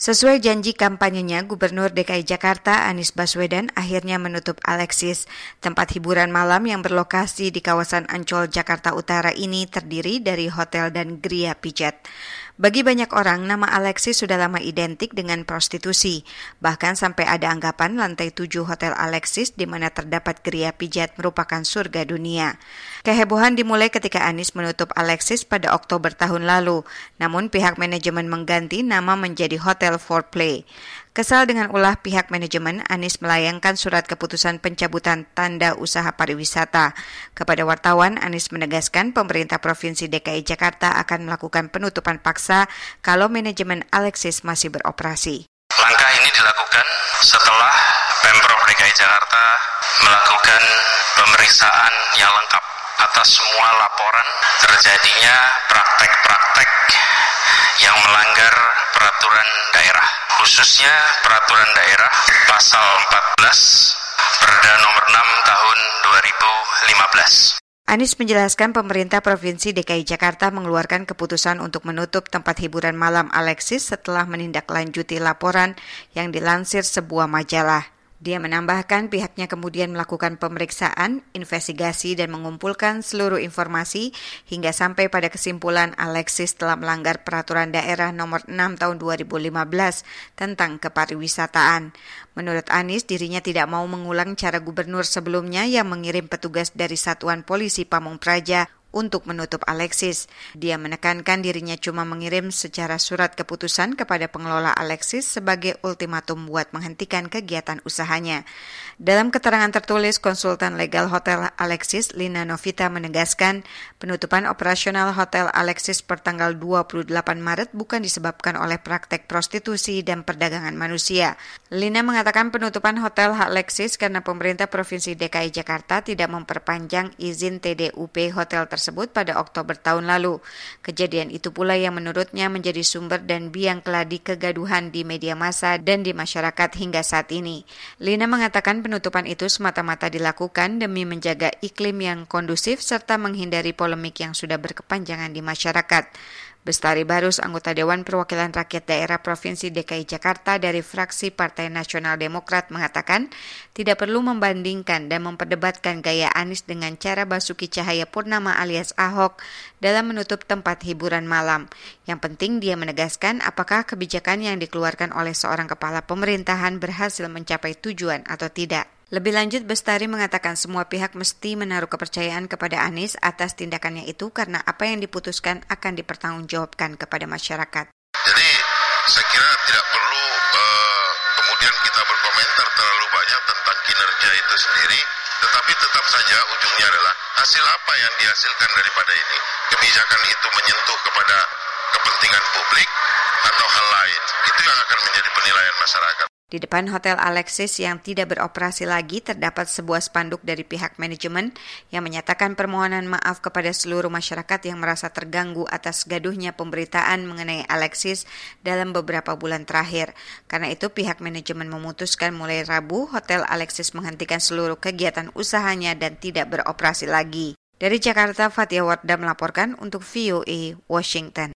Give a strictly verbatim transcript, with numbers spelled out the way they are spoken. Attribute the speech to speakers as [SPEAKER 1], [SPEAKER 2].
[SPEAKER 1] Sesuai janji kampanyenya, Gubernur D K I Jakarta Anies Baswedan akhirnya menutup Alexis. Tempat hiburan malam yang berlokasi di kawasan Ancol, Jakarta Utara ini terdiri dari hotel dan geria pijat. Bagi banyak orang, nama Alexis sudah lama identik dengan prostitusi. Bahkan sampai ada anggapan lantai tujuh Hotel Alexis di mana terdapat geria pijat merupakan surga dunia. Kehebohan dimulai ketika Anies menutup Alexis pada Oktober tahun lalu. Namun pihak manajemen mengganti nama menjadi Hotel Foreplay. Kesal dengan ulah pihak manajemen, Anies melayangkan surat keputusan pencabutan tanda usaha pariwisata. Kepada wartawan, Anies menegaskan pemerintah Provinsi D K I Jakarta akan melakukan penutupan paksa kalau manajemen Alexis masih beroperasi.
[SPEAKER 2] Langkah ini dilakukan setelah Pemprov D K I Jakarta melakukan pemeriksaan yang lengkap atas semua laporan terjadinya praktek-praktek yang melanggar peraturan daerah, khususnya peraturan daerah pasal empat belas Perda nomor enam tahun dua ribu lima belas.
[SPEAKER 1] Anies menjelaskan pemerintah Provinsi D K I Jakarta mengeluarkan keputusan untuk menutup tempat hiburan malam Alexis setelah menindaklanjuti laporan yang dilansir sebuah majalah. Dia menambahkan pihaknya kemudian melakukan pemeriksaan, investigasi, dan mengumpulkan seluruh informasi hingga sampai pada kesimpulan Alexis telah melanggar peraturan daerah nomor enam tahun dua ribu lima belas tentang kepariwisataan. Menurut Anies, dirinya tidak mau mengulang cara gubernur sebelumnya yang mengirim petugas dari Satuan Polisi Pamung Praja untuk menutup Alexis. Dia menekankan dirinya cuma mengirim secara surat keputusan kepada pengelola Alexis sebagai ultimatum buat menghentikan kegiatan usahanya. Dalam keterangan tertulis, konsultan legal Hotel Alexis, Lina Novita, menegaskan penutupan operasional Hotel Alexis pertanggal dua puluh delapan Maret bukan disebabkan oleh praktek prostitusi dan perdagangan manusia. Lina mengatakan penutupan Hotel Alexis karena pemerintah Provinsi D K I Jakarta tidak memperpanjang izin T D U P hotel tersebut tersebut pada Oktober tahun lalu. Kejadian itu pula yang menurutnya menjadi sumber dan biang keladi kegaduhan di media massa dan di masyarakat hingga saat ini. Lina mengatakan penutupan itu semata-mata dilakukan demi menjaga iklim yang kondusif serta menghindari polemik yang sudah berkepanjangan di masyarakat. Bestari Barus, anggota Dewan Perwakilan Rakyat Daerah Provinsi D K I Jakarta dari fraksi Partai Nasional Demokrat, mengatakan tidak perlu membandingkan dan memperdebatkan gaya Anies dengan cara Basuki Cahayapurnama alias Ahok dalam menutup tempat hiburan malam. Yang penting dia menegaskan apakah kebijakan yang dikeluarkan oleh seorang kepala pemerintahan berhasil mencapai tujuan atau tidak. Lebih lanjut, Bestari mengatakan semua pihak mesti menaruh kepercayaan kepada Anies atas tindakannya itu karena apa yang diputuskan akan dipertanggungjawabkan kepada masyarakat.
[SPEAKER 3] Jadi saya kira tidak perlu uh, kemudian kita berkomentar terlalu banyak tentang kinerja itu sendiri, tetapi tetap saja ujungnya adalah hasil apa yang dihasilkan daripada ini. Kebijakan itu menyentuh kepada kepentingan publik atau hal lain. Itu yang akan menjadi penilaian masyarakat.
[SPEAKER 1] Di depan Hotel Alexis yang tidak beroperasi lagi terdapat sebuah spanduk dari pihak manajemen yang menyatakan permohonan maaf kepada seluruh masyarakat yang merasa terganggu atas gaduhnya pemberitaan mengenai Alexis dalam beberapa bulan terakhir. Karena itu pihak manajemen memutuskan mulai Rabu Hotel Alexis menghentikan seluruh kegiatan usahanya dan tidak beroperasi lagi. Dari Jakarta, Fatia Wardah melaporkan untuk V O A Washington.